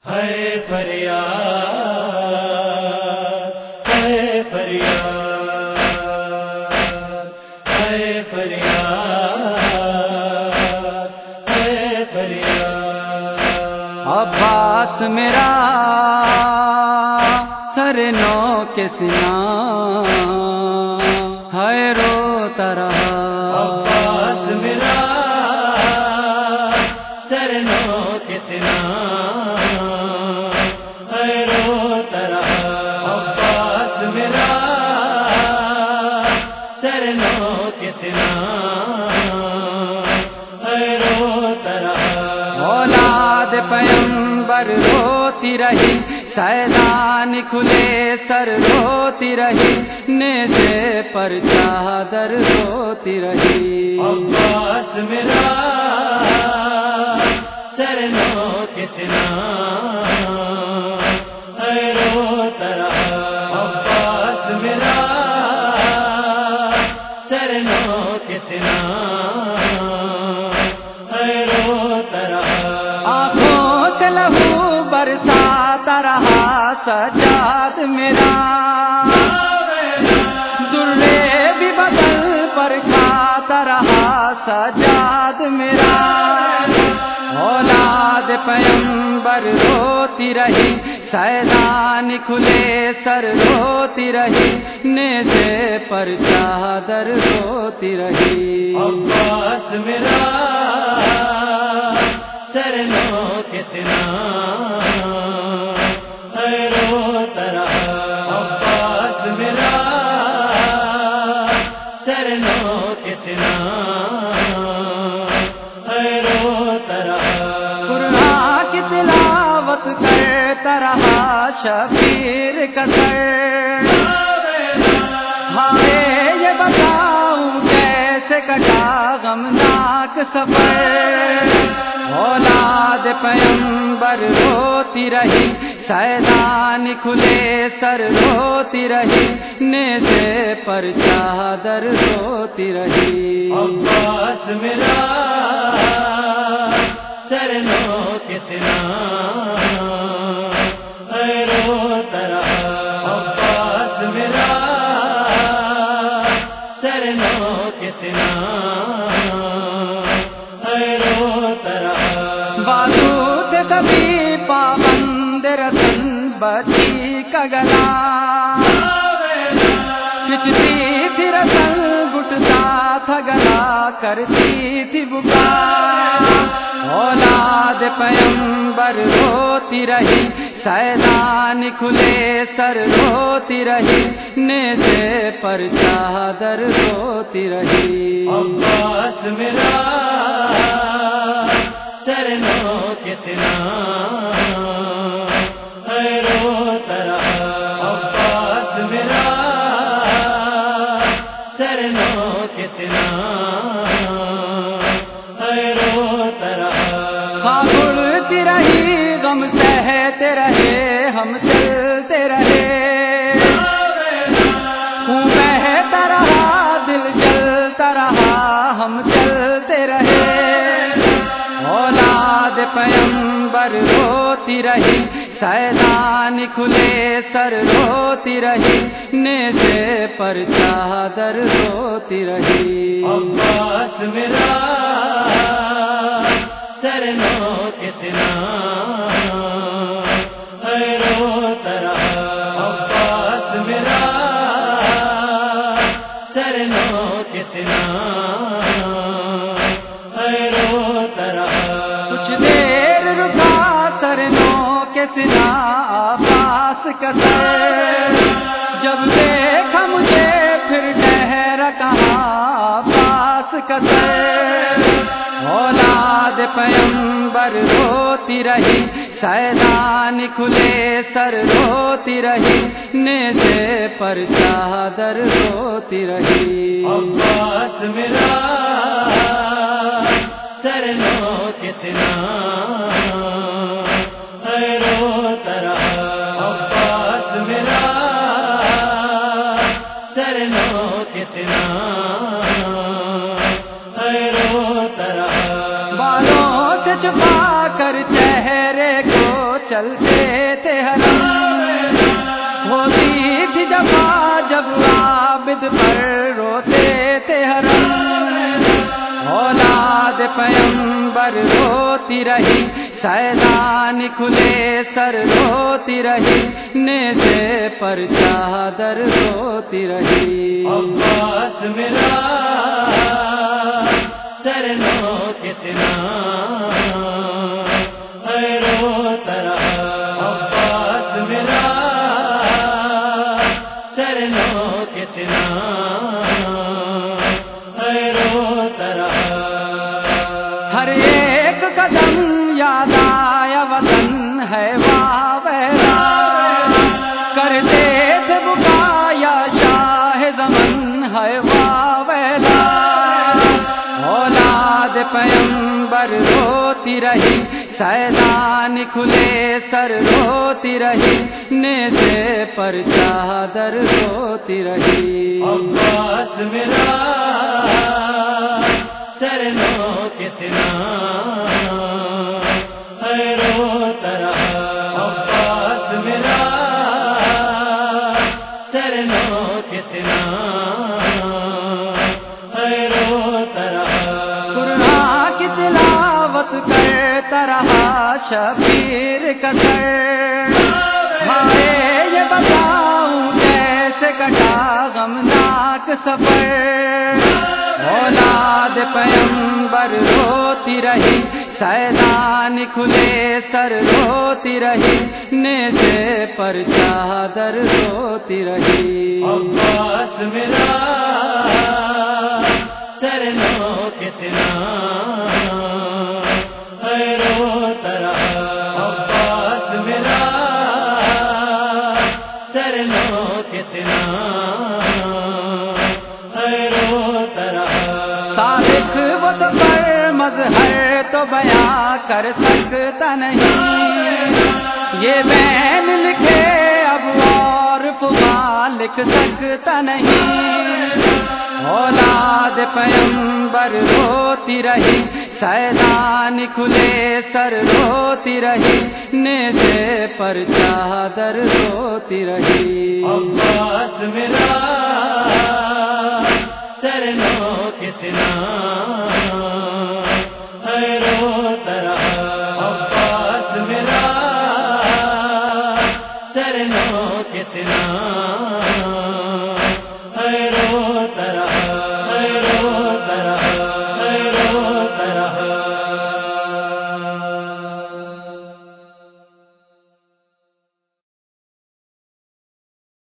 ہے فریاد ہے فریاد ہے فریاد ہے فریاد عباس میرا سر نو کے سنا ہے روتا رہا عباس میرا سر نو کے سنا ہے روتا رہا عباس میرا سر نو کے سنا ہے روتا رہا اولاد پیغمبر روتی رہی سیدان کھلے سر روتی رہی نیزے پر چادر روتی رہی عباس میرا سر نو کے سنا ہے روتا رہا عباس میرا سر نو کے سنا ہے روتا رہا آنکھوں سے لہو برساتا رہا سجاد میرا درے بھی بدل پر کھاتا رہا سجاد میرا اولاد پیغمبر روتی رہی سیدان کھلے سر روتی رہی نیزے پر چادر روتی رہی عباس میرا سر نو کے سنا ہے روتا رہا عباس میرا سر نو کے سنا ہے روتا رہا قرآن کی تلاوت کرتا رہا شبیر کا سر ہائے یہ بتاؤں کیسے کٹا غمناک سفر اولاد پیغمبر روتی رہی سیدان کھلے سر روتی رہی نیزے پر چادر روتی رہی عباس میرا سر نو کے سنا ہے روتا رہا عباس میرا سر نو کے سنا ہے روتا رہا بازوت کبھی پابند رسن بچی کا گلا کھچتی تھی رسن گٹتا تھا گلا کرتی تھی بکا اولاد پیغمبر روتی رہی سیدان کھلے سر روتی رہی نیزے پر چادر روتی رہی عباس میرا سر نو کے سنا ہے روتا رہا عباس میرا سر نو کے سنا ہے روتا رہا اڑتی رہی غم سہتے رہے ہم چلتے رہے خون بہتا رہا دل جلتا رہا ہم چلتے رہے اولاد پیغمبر روتی رہی سیدان کھلے سر روتی رہی نیزے پر چادر روتی رہی عباس میرا سر نو کے سنا ہے روتا رہا عباس میرا سر نو کے سنا ہے روتا رہا کچھ دیر رکا سر نو کے سنا عباس کا سر جب دیکھا مجھے پھر ٹھہرا کہاں عباس کا سر اولاد پیغمبر روتی رہی سیدان کھلے سر روتی رہی نیزے پر چادر روتی رہی عباس میرا سر نو کے سنا ہے روتا رہا عباس میرا سر نو کے سنا ہے روتا رہا بالوں سے چھپا کر چہرے کو چلتے تھے حرم، ہوتی تھی جفا جب عابد پر روتے تھے حرم، اولاد پیمبر روتی رہی، سیدان کھلے سر روتی رہی، نیزے پر چادر روتی رہی۔ عباس میرا سر نو کسنا روتا رہا، عباس میرا سر نو کسنا روتا رہا۔ ہر ایک قدم یاد آیا وطن ہے واویلا، کرتے تھے بکا یا شاہ زمن ہے واویلا، اولاد پیمبر روتی رہی، سیدان کھلے سر روتی رہی، نیزے پر چادر روتی رہی۔ عباس میرا سر نو کسنا روتا رہا، عباس میرا سر نو کسنا روتا رہا۔ قرآن کی تلاوت کرتا رہا شبیر کا سر، ہائے یہ بتاؤں کیسے کٹا غمناک سفر، اولاد پیمبر روتی رہی، سیدان کھلے سر روتی رہی، نیزے پر چادر روتی رہی۔ عباس میرا سر نو کسنا روتا رہا، عباس میرا سر نو کسنا روتا رہا۔ صادق وہ تو پر مظہر تو بیاں کر سکتا نہیں، یہ بین لکھے اب اور فغاں لکھ سکتا نہیں، اولاد پیمبر روتی رہی، سیدان کھلے سر روتی رہی، نیزے پر چادر روتی رہی۔ عباس میرا سر نو کسنا روتا رہا، عباس میرا سر نو کسنا